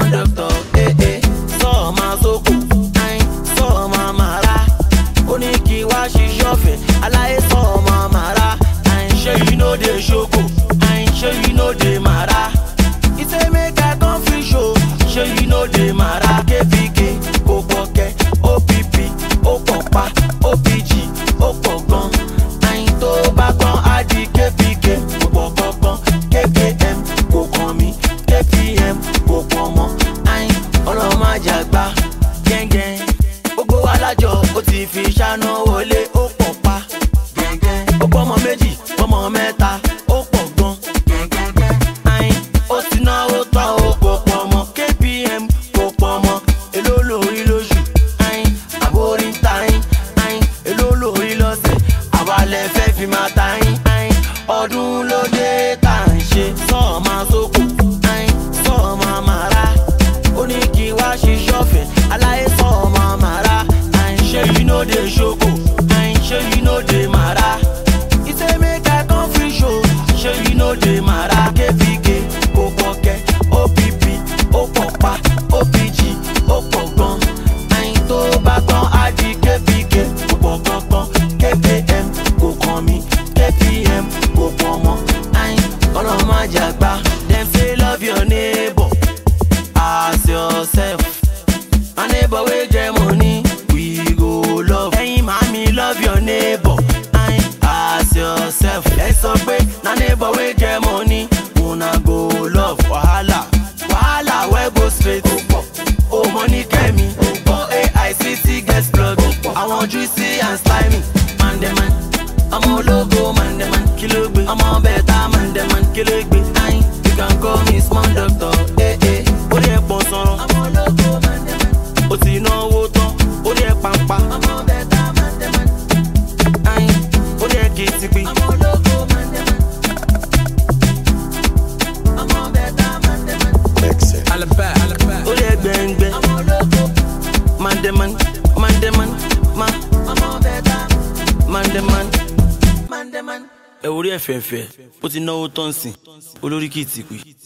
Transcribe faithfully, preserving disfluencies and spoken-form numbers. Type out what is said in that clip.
doctor, eh eh. So my soko, ain, so my mara. Oni ki wa shi shofe, alaye so my mara. Ain, sure you know the shoko, ain, sure you know the mara. He say make I come free show, sure you know the mara. K P K, Kokoke, O P P, Okopa, O P G, Okogon. Ain to bakon adi K P K, Okogon, K P M, Kokomi, K P M, Kokomo. Ain, Oloma Jagba, gang gang. Gbogbo alájọ ó ti fi ṣáná wọlé ó pọ̀ pa. Ó pọ̀ ọmọ méjì, ọmọ mẹ́ta, ó pọ̀ gan. Ain, ó ti náwó tán ó kò pọ̀ mọ́. K P M kò pọ̀ mọ́. Èló lórí lóṣù. Ain, àbórí ń ta yín. Ain, èló lórí lọ́sẹ̀. Àwa lẹ fẹ́ fi máa ta yín. Ain, ọdún ló dé tá à ń ṣe. Sọ́ọ̀ máa sóko. Ain, sọ́ọ̀ máa màrá. Ó ní kí wá ṣe ṣọ́fẹ̀. Aláyé sọ́ọ̀ máa màrá. Ain, ṣé you know the ṣoko? Ain, ṣé you know the màrá? He say make I come free show. Ṣé you know the màrá? K P K, Kokoke, O P P, Okopa, O P G, Okogan. Ain tó bá tán á di K P K, Okogangan. K P M, Kokomi, K P M, Kokomo. Ain, Oloma Jagba. Dem say love your neighbor as yourself. My neighbor wey get money, we go love. Ẹ̀yin màmí love your neighbor, ain, as yourself. Ẹ sọ pé na neighbor wey get money, una go love. Wahala, wahala wey go straight. O money kẹ́mi, O A I C T get plug. Àwọn juicy and slimy, man dem man. Ọmọ ológo man dem man, kí ló gbé? Ọmọ bẹ̀ta man dem man, kí ló gbé? Ain, you can call me small doctor, eh eh. Ó lè pọ̀ sọ̀rọ̀. Ọmọ ológo man dem man. Ó ti náwó tán, ó lè pàmpá. Ọmọ bẹ̀ta man dem man. Ain, ó lè kí ti pín. Ọmọ ológo man dem man. Ọmọ bẹ̀ta man dem man. Alaba, alaba. Ó lè gbẹ̀ngbẹ̀. Ọmọ ológo man dem man, man dem man, ma. Ọmọ bẹ̀ta man dem man, man dem man. Ẹ wo rí ẹ̀fẹ̀ẹ̀fẹ̀, ó ti náwó tán sìn, olórí kìí ti pín.